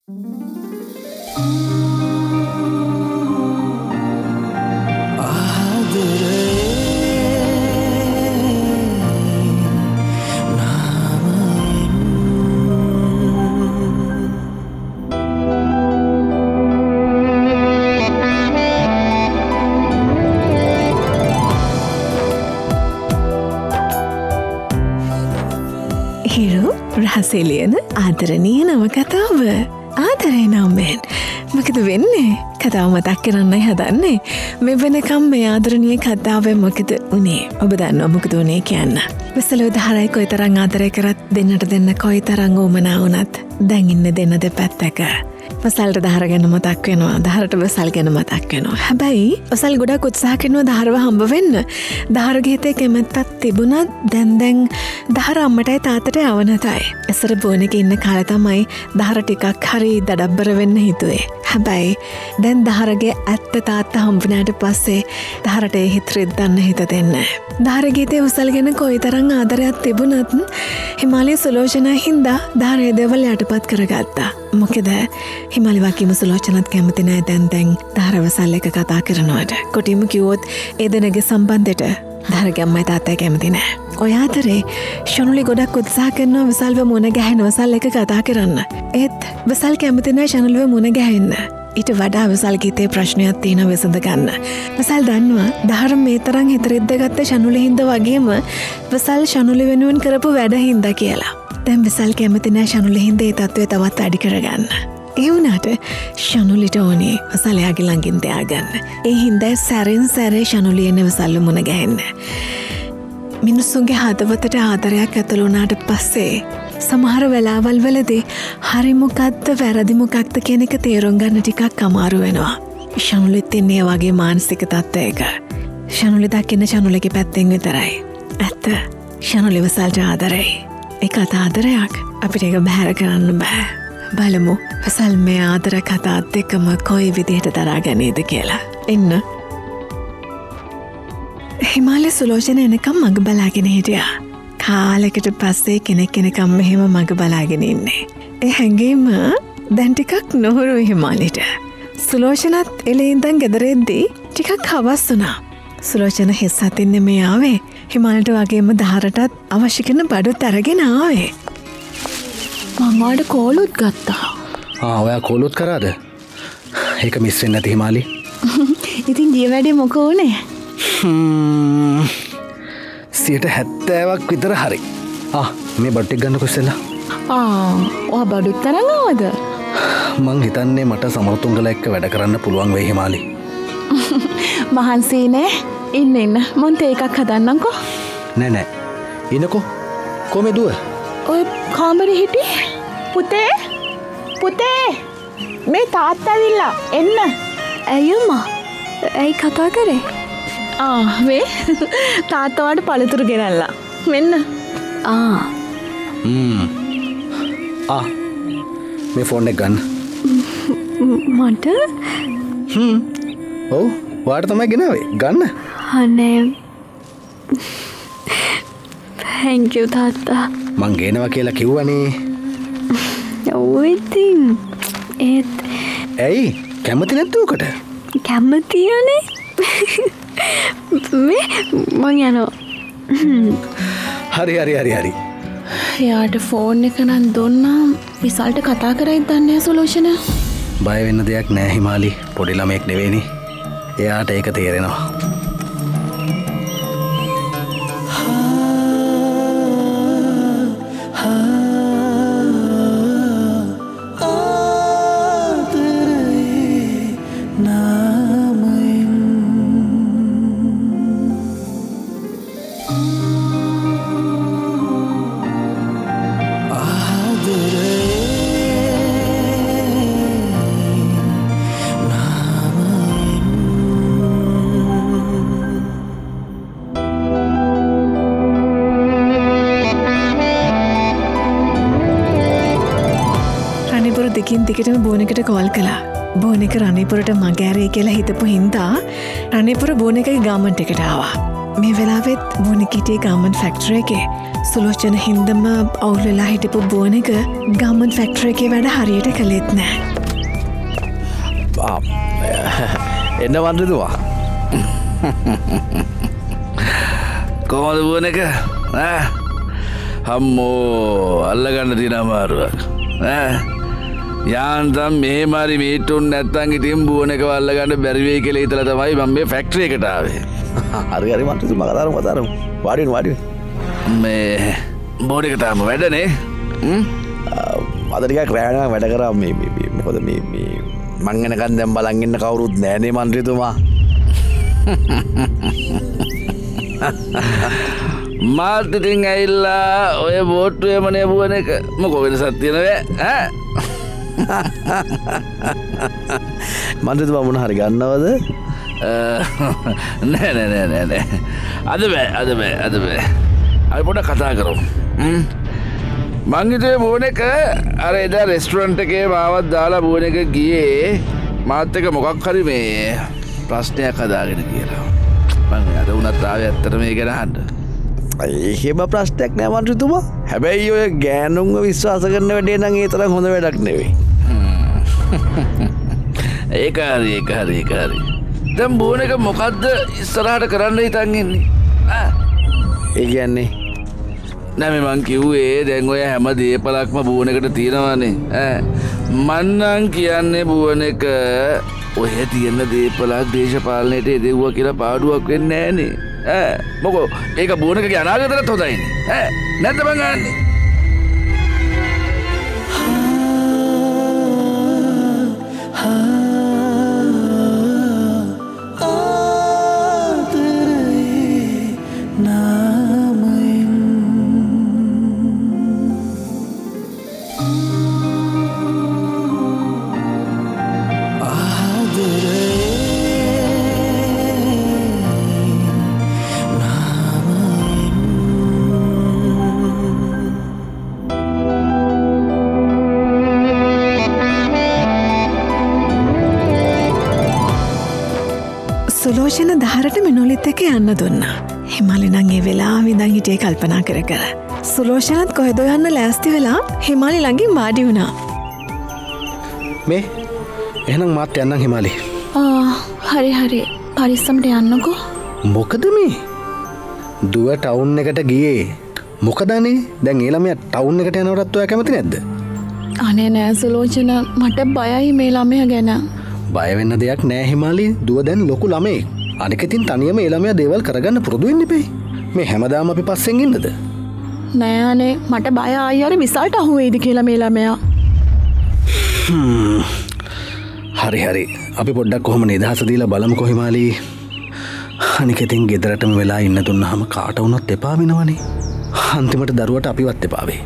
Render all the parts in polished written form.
හිරු රහසෙලියන ආදරණීය නවකතාව ආදරේ නම්මෙන් මොකද වෙන්නේ කතාව මතක් කරන්නයි හදන්නේ මේ වෙනකම් මේ ආදරණීය කතාවෙන් මොකද උනේ ඔබ දන්නව මොකද උනේ කියන්න විසලෝ දහරයි කොයිතරම් ආදරය කරත් දෙන්නට දෙන්න කොයිතරම් උමනා වුණත් දැන් ඉන්නේ දෙන්න දෙපැත්තක වසල්ට දහර ගැන මතක් වෙනවා දහරට වසල් ගැන මතක් වෙනවා හැබැයි වසල් ගොඩක් උත්සාහ කරනවා දහරව හම්බ වෙන්න දහරගේ හිතේ කැමැත්තක් තිබුණත් දැන් දහර අම්මටයි තාත්තටයි අවනතයි එසර බෝනෙක ඉන්න කාලේ තමයි දහර ටිකක් හරි දඩබ්බර වෙන්න හිතුවේ හැබැයි දැන් දහරගේ ඇත්ත තාත්තා හම්බුනාට පස්සේ දහරට ඒ හිත රිද්දන්න හිත දෙන්නේ දහරගේ හිතේ වසල් ගැන කොයිතරම් ආදරයක් තිබුණත් හිමාලය සුලෝචනා හින්දා දහරේ දේවල් යටපත් කරගත්තා මොකද හිමාලි වගේම සුලෝචනත් කැමති නෑ දැන් දහර වසල් එක කතා කරනවට කොටිම කිව්වොත් ඒ දෙනගේ සම්බන්ධයට දහරගේ අම්මයි තාත්තයි කැමති නෑ ඔය අතරේ ෂනුලි ගොඩක් උත්සාහ කරනවා වසල්ව මුණ ගැහෙන වසල් එක කතා කරන්න ඒත් වසල් කැමති නෑ ෂනුලිව මුණ ගැහෙන්න ඊට වඩා වසල්ගේ හිතේ ප්‍රශ්නයක් තියෙනවා විසඳ ගන්න වසල් දන්නවා දහර මේ තරම් හිත රිද්දගත්ත ෂනුලි හින්දා වගේම වසල් ෂනුලි වෙනුවෙන් කරපු වැඩ හින්දා කියලා දැන් වසල් කැමති නෑ ෂනුලි හින්දා ඒ තත්ත්වය තවත් වැඩි කරගන්න ඒ වුණාට ෂනුලිට ඕනේ වසල් එයාගේ ළඟින් තියාගන්න ඒ හින්දා සැරෙන් සැරේ ෂනුලි එන්නේ වසල්ව මුණ ගැහෙන්න මිනිස්සුන්ගේ හදවතට ආදරයක් ඇතුළු වුණාට පස්සේ සමහර වෙලාවල් වලදී හරි මොකක්ද වැරදි මොකක්ද කියන එක තේරුම් ගන්න ටිකක් අමාරු වෙනවා. ෂනුලිත් ඉන්නේ වගේ මානසික තත්ත්වයක. ෂනුලි දකින්න ෂනුලිගේ පැත්තෙන් විතරයි. ඇත්ත ෂනුලි වසල්ට ආදරයි. ඒකත් ආදරයක් අපිට ඒක බැහැර කරන්න බෑ. බලමු වසල් මේ ආදර කතාත් එක්කම කොයි විදිහට දරාගන්නේද කියලා. එන්න. හිමාලය සුලෝචන එනකම් මඟ බලාගෙන හිටියා. කාලෙකට පස්සේ කෙනෙක් එනකම් මෙහෙම මඟ බලාගෙන ඉන්නේ. ඒ හැඟීම දැන් ටිකක් නොහුරුයි හිමාලිට. සුලෝචනත් එළේ ඉඳන් ගෙදර එද්දී ටිකක් හවස් වුණා. සුලෝචන හිස් අතින් නෙමෙයි ආවේ. හිමාලිට වගේම දහරටත් අවශ්‍ය කරන බඩුත් අරගෙන ආවේ. මම ඔයාලට කෝලුත් ගත්තා. ඔයා කෝලුත් කරාද? ඒක මිස් වෙන්නේ නැති හිමාලි. ඉතින් ගිය වැඩේ මොකෝ උනේ? 70ක් විතර හරි. මේ බඩු ටික ගන්නකො ඉස්සෙල්ලා. ඔයා බඩුත් තරන් ආවද? මං හිතන්නේ මට සමරතුංගල එක්ක වැඩ කරන්න පුළුවන් වෙයි හිමාලි. මහන්සි නේ. ඉන්න මං තේ එකක් හදන්නම්කෝ. නෑ. ඉන්නකෝ. කොහමද දුව? ඔය කාමරේ හිටි. පුතේ. මේ තාත්තා ඇවිල්ලා එන්න. ඇයුමා. ඇයි කතා කරේ? වේ තාත්තවාට පළතුරු ගෙනල්ලා මෙන්න මේ ෆෝන් එක ගන්න මට ඔව් වාට තමයි ගෙනාවේ ගන්න අනේ thank you තාත්තා මං ගේනවා කියලා කිව්වනේ ඔව් ඉතින් ඒත් ඇයි කැමති නැද්ද උකට කැමතියනේ මේ මං යනවා හරි එයාට ෆෝන් එක නම් දුන්නා විසල්ට කතා කරයිද දන්නේ සොලූෂන බය වෙන්න දෙයක් නෑ හිමාලි පොඩි ළමෙක් නෙවෙයිනේ එයාට ඒක තේරෙනවා දෙකින් දිගටම බෝනෙකට කෝල් කළා. බෝනෙක රණේපුරට මග ඇරේ කියලා හිතපු හින්දා රණේපුර බෝනෙකගේ ගාමන්ට් එකට ආවා. මේ වෙලාවෙත් වුණකිටේ ගාමන් ෆැක්ටර එකේ සුලෝචන හින්දම අවුල් වෙලා හිටපු බුවන එක ගාමන් ෆැක්ටර එකේ වැඩ හරියට කළෙත් නෑ. එන්න වන්දතුවා කොහොමද බුවන එක හම්මෝ අල්ලගන්න තියෙන අමාරුවක් යාන්තම් මේ මාරි මීටුන් නැත්තන් ඉතින් බුවන එක අල්ලගන්න බැරි වෙයි කියලා හිතලා තමයි මම මේ ෆැක්ටරි එකට ආවේ. හරි හරි මන්ත්‍රීතුමා කතාරමු වාඩි මේ බෝඩ් එක තාම වැඩනේ අද ටිකක් රැයන වැඩ කරා මේ මොකද මේ මං එනකන් දැන් බලන් ඉන්න කවුරුත් නෑනේ මන්ත්‍රීතුමා. මාත් ඉතින් ඇවිල්ලා ඔය බෝට්ටුවේමනේ බුවන එක මොකෝ වෙනසක් තියෙනවද මන්ත්‍රීතුමා මොන හරි ගන්නවද? නෑ අද බෑ අපි පොඩ්ඩක් කතා කරමු. මං හිතුවේ බුවන එක අර එදා රෙස්ටුරන්ට් එකේ මාවත් දාලා බුවන එක ගියේ මාත් එක මොකක් හරි මේ ප්‍රශ්නයක් හදාගෙන කියලා. මං අද උනත් ආවේ ඇත්තට මේ ගැන අහන්න. එහෙම ප්‍රශ්නයක් නෑ මන්ත්‍රීතුමා. හැබැයි ඔය ගෑනුන්ව විශ්වාස කරන වැඩේ නම් ඒ තරම් හොඳ වැඩක් නෙවෙයි. ඒක හරි. දැන් බුවන එක මොකද්ද ඉස්සරහට කරන්න හිතන් ඉන්නේ? ඒ කියන්නේ නෑ මං කිව්වේ දැන් ඔය හැම දේපලක්ම බුවන එකට තියෙනවානේ. මන්නම් කියන්නේ බුවන එක ඔය තියෙන දේපලක් දේශපාලනයට එදෙව්වා කියලා පාඩුවක් වෙන්නේ නෑනේ. මොකෝ ඒක බුවන එකගේ අනාගතයටත් හොඳයිනේ. නැත්නම් මං ගන්නේ. සුලෝෂණ දහරට මිනුලිත් එක යන්න දුන්නා. හිමාලි නං ඒ වෙලා විඳන් හිටියේ කල්පනා කර. සුලෝෂණත් කොහෙද යන්න ලෑස්ති වෙලා හිමාලි ළඟින් වාඩි වුණා. මේ එහෙනම් මාත් යන්නම් හිමාලි. හරි පරිස්සමට යන්නකෝ. මොකද මේ දුව ටවුන් එකට ගියේ මොකදනේ? දැන් ඒ ළමයා ටවුන් එකට යනවටත් ඔයා කැමති නැද්ද? අනේ නෑ සුලෝචන, මට බයයි මේ ළමයා ගැන. බය වෙන්න දෙයක් නෑ හිමාලි. දුව දැන් ලොකු ළමෙක්. අනික ඉතින් තනියම ඒ ළමයා දේවල් කරගන්න පුරුදු වෙන්න ඉපේ. මේ හැමදාම අපි පස්සෙන් ඉන්නද? නෑ අනේ මට බය ආයි අර විසල්ට අහු වෙයිද කියලා මේ ළමයා. හරි අපි පොඩ්ඩක් කොහොම නිදහස දීලා බලමුකෝ හිමාලි. අනික ඉතින් ගෙදරටම වෙලා ඉන්න දුන්නාම කාට වුණත් එපා වෙනවනේ. අන්තිමට දරුවට අපිවත් එපා වෙයි.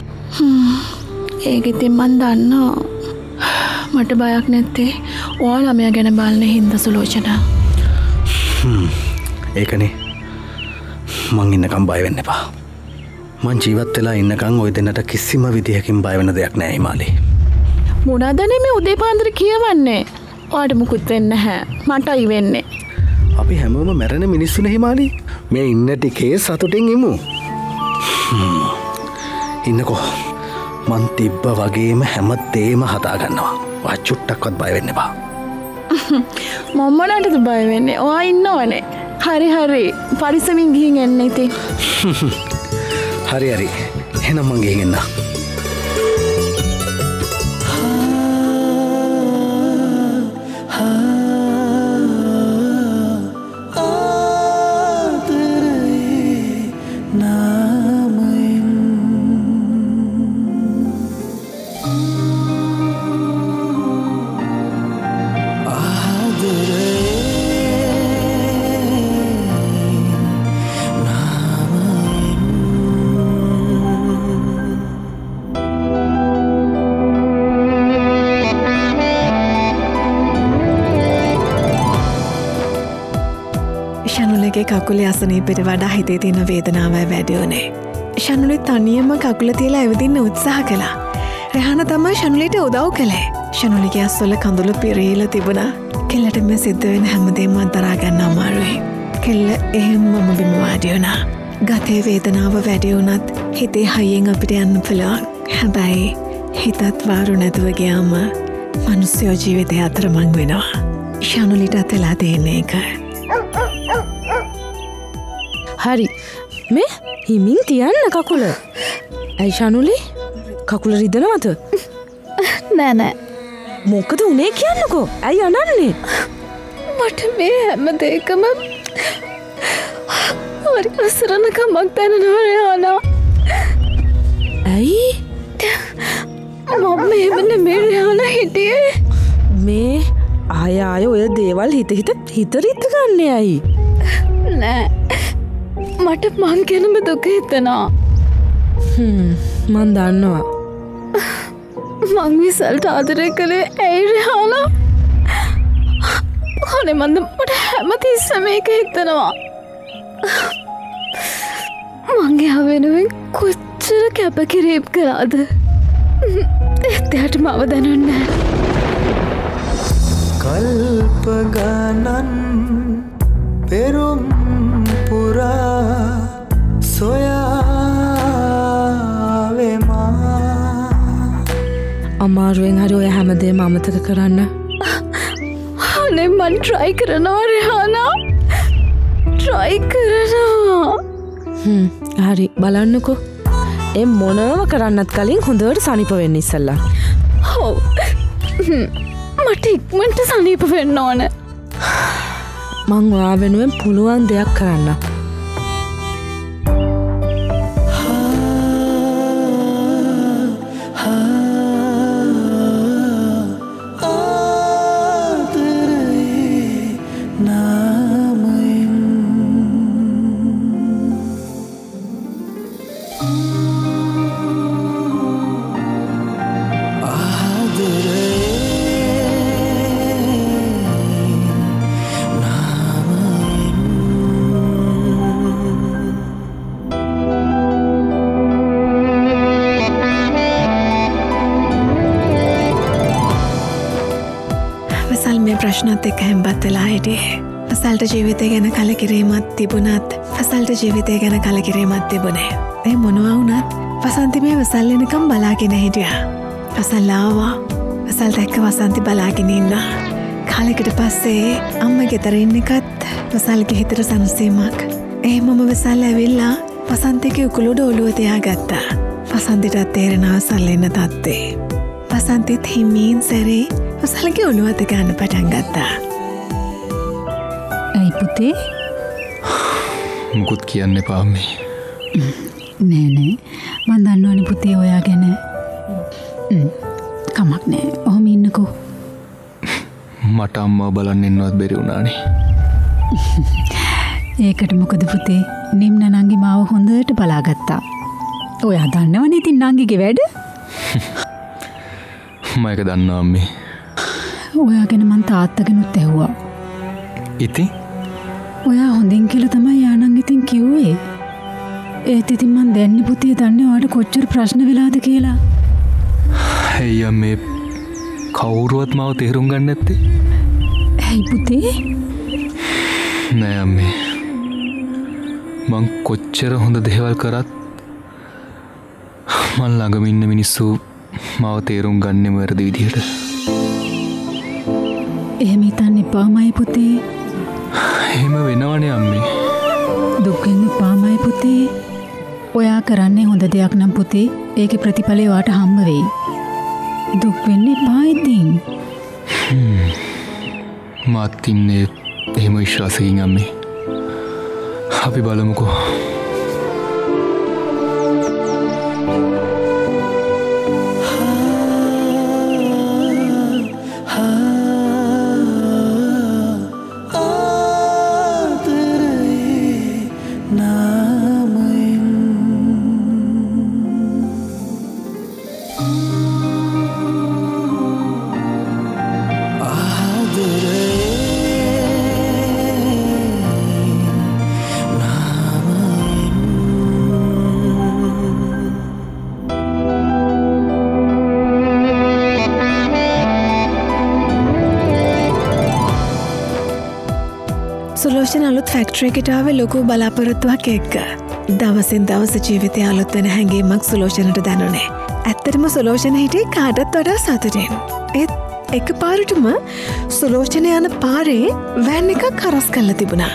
ඒක ඉතින් මන් දන්නවා. මට බයක් නැත්තේ ඔයා ළමයා ගැන බලන හින්දා සුලෝචන. ඒකනේ මං ඉන්නකම් බය වෙන්න එපා. මං ජීවත් වෙලා ඉන්නකම් ওই දෙන්නට කිසිම විදිහකින් බය වෙන දෙයක් නෑ හිමාලි. මොනවාදනේ මේ උදේ පාන්දර කියවන්නේ? ඔයාට මුකුත් වෙන්නේ නැහැ. මටයි වෙන්නේ. අපි හැමෝම මැරෙන මිනිස්සුනේ හිමාලි. මේ ඉන්න ටිකේ සතුටින් ඉමු. ඉන්නකෝ. මං තිබ්බ වගේම හැම තේම හදා ගන්නවා. ඔයා චුට්ටක්වත් බය වෙන්න එපා. මම මොනටද බය වෙන්නේ? ඔයා ඉන්නවනේ. හරි පරිස්සමින් ගිහින් එන්න ඉතින්. හරි එහෙනම් මං ගිහින් එන්න. ශනුලගේ කකුලේ අසනීපෙට වඩා හිතේ තියෙන වේදනාවයි වැඩි වුණේ. ශනුලි තනියම කකුල තියලා ඇවිදින්න උත්සාහ කළා. රෙහාන තමයි ශනුලිට උදව් කළේ. ශනුලිගේ අස්වල කඳුළු පිරීලා තිබුණා. කෙල්ලට මේ සිද්ධ වෙන හැමදේම අත්දරා ගන්න අමාරුයි. කෙල්ල එහෙම්මම බිම වාඩි වුණා. ගතේ වේදනාව වැඩි වුණත් හිතේ හයියෙන් අපිට යන්න පුළුවන්. හැබැයි හිතත් වාරු නැතුව ගියාම මනුස්සයෝ ජීවිතය අතරමං වෙනවා. ශානුලිටත් වෙලා තියෙන්නේ ඒක. හරි මේ හිමින් තියන්න කකුල. ඇයි ශානුලි කකුල රිදෙනවද? නෑ මොකද උනේ කියන්නකෝ. ඇයි අනන්නේ? මට මේ හැම දෙයකම හරි අසරණකමක් දැනෙනවා රෙහානා. ඇයි? මම එහෙම නෙමෙයි රෙහානා හිටියේ. මේ ආය ඔය දේවල් හිත රිද්ද ගන්න ඇයි? නෑ මට මං ගැනම දුක හිතෙනවා. මන් දන්නවා. මං විසල්ට ආදරය කළේ ඇයි රෙහානා? අනේ මට හැමතිස්සම මේක හිතෙනවා. මංගේ වෙනුවෙන් කොච්චර කැපකිරීම් කළාද? එයාට මව දැනුන්නේ කල්ප ගණන් පෙරුම් පුරා සොයාවෙමා. අමාරුවෙන් හරි ඔය හැමදේම අමතක කරන්න. අනේ මං ට්‍රයි කරනවා රෙහානා. ට්‍රයි කරනවා. හරි බලන්නකෝ. ඒ මොනව කරන්නත් කලින් හොඳට සනීප වෙන්න ඉස්සල්ලා. ඔව්. මට ඉක්මනට සනීප වෙන්න ඕන. මං ඔයා වෙනුවෙන් පුළුවන් දෙයක් කරන්න. ප්‍රශ්නත් එක්ක හැම්බත් වෙලා හිටියේ. වසල්ට ජීවිතය ගැන කලකිරීමක් තිබුණත් වසල්ට ජීවිතය ගැන කලකිරීමක් තිබුණේ. ඒ මොනවා වුණත් වසන්ති මේ වසල් එනකම් බලාගෙන හිටියා. වසල් ආවා. වසල්ට එක්ක වසන්ති බලාගෙන ඉන්නා. කාලෙකට පස්සේ අම්මා ගෙදර ඉන්න එකත් වසල්ගේ හිතට සනසීමක්. එහෙමම වසල් ඇවිල්ලා වසන්තිගේ උකුලට ඔළුව තියාගත්තා. වසන්තිටත් තේරෙනවා වසල් එන්න තත්ත්වේ. වසන්තිත් හිමින් සැරේ වසල්ගේ ඔළුවත ගන්න පටන් ගත්තා. ඇයි පුතේ? මුකුත් කියන්න එපා අම්මේ. නෑ මන් දන්නවනේ පුතේ ඔයා ගැන. කමක් නෑ. ඔහොම ඉන්නකෝ. මට අම්මා බලන්න එන්නවත් බැරි වුණානේ. ඒකට මොකද පුතේ? නිම්න නංගි මාව හොඳට බලාගත්තා. ඔයා දන්නවනේ ඉතින් නංගිගේ වැඩ. මම ඒක දන්නවා අම්මේ. ඔයා ගැන මං තාත්තගෙනුත් ඇහුවා. ඉතින්? ඔයා හොඳින් කියලා තමයි යානං ඉතින් කිව්වේ. ඒත් ඉතින් මං දැන්නේ පුතේ දන්නේ ඔයාට කොච්චර ප්‍රශ්න වෙලාද කියලා. අයියා මේ කවුරුවත් මාව තේරුම් ගන්න නැත්තේ? ඇයි පුතේ? නෑ අම්මේ. මං කොච්චර හොඳ දේවල් කරත් මං ළඟම ඉන්න මිනිස්සු මාව තේරුම් ගන්නෙම වැරදි විදිහට. එහෙම හිතන්න එපාමයි පුතේ. එහෙම වෙනවනේ අම්මේ. දුක් වෙන්න එපාමයි පුතේ. ඔයා කරන්නේ හොඳ දෙයක් නම් පුතේ ඒකේ ප්‍රතිඵලය ඔයාට හම්බ වෙයි. දුක් වෙන්න එපා ඉතින්. මාත් ඉන්නේ එහෙම විශ්වාසකින් අම්මේ. අපි බලමුකෝ. Nama සුලෝෂණ අලුත් ෆැක්ට්‍රේකටාව ලොකු බලාපොරොත්තුවක් එක්ක. දවසින් දවස ජීවිතය අලුත්වන හැඟීමක් සුලෝෂණට දැනුනේ. ඇත්තටම සුලෝෂණ හිටිය කාටත් වඩා සතුටින්. ඒත් එක පාරටම සුලෝෂණ යන පාරේ වෑන් එකක් කරස් කල්ල තිබුණා.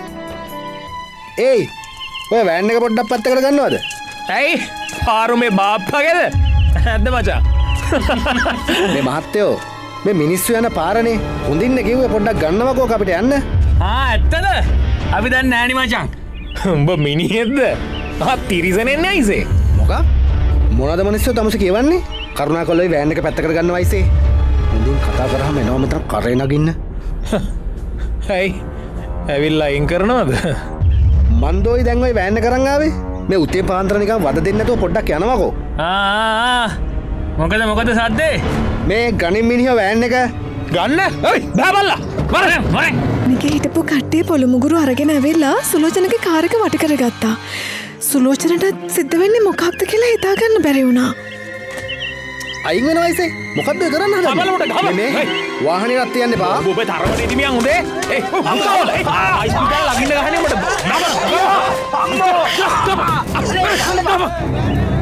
ඒයි ඔය වෑන් එක පොඩ්ඩක් පත්තකට ගන්නවද? ඇයි පාරු මේ බාප්පගෙද ඇද්ද මචා මේ මහත්තයෝ මේ මිනිස්සු යන පාරනේ හොඳින්න කිව්වේ පොඩ්ඩක් ගන්නවකෝ අපිට යන්න. ඇත්තද අපි දැන් නෑනි මචං උඹ මිනිහෙද්ද තිරිසනෙන්න අයිසේ මොක මොනද මිනිස්සු තමස කියවන්නේ කරුණා කොල්ලයි වෑන් එක පැත්තකට ගන්න වයිසේ හොඳින් කතා කරාම එනවා මෙතන කරේ නගින්න. ඇයි ඇවිල්ලා අයින් කරනවද? මන්දෝයි දැන් ඔය වෑන් එක කරන් ආවේ මේ උතේ පාන්දර නිකන් වද දෙන්න නැතුව පොඩ්ඩක් යනවකෝ. මොකද සද්දේ මේ ගණින් මිනිහ වෑන් එක ගන්න බෑබල්ලා නික හිටපු කට්ටේ පොළොමුගුරු අරගෙන ඇවෙල්ලා සුලෝචනගේ කාරක වට කරගත්තා. සුලෝචනට සිද්ධ වෙන්නේ මොකක්ද කියලා හිතාගන්න බැරි වුණා. අයින් වෙන වයිසේ මොකක්ද කරන්න හදන්නේ? මේ වාහනේ රත් තියන්න එපා. ඔබේ තරමට ඉදිමියන් හොඳේ. අම්මෝ අයිස්පිටල් ළඟින් ගහන්නේ මට.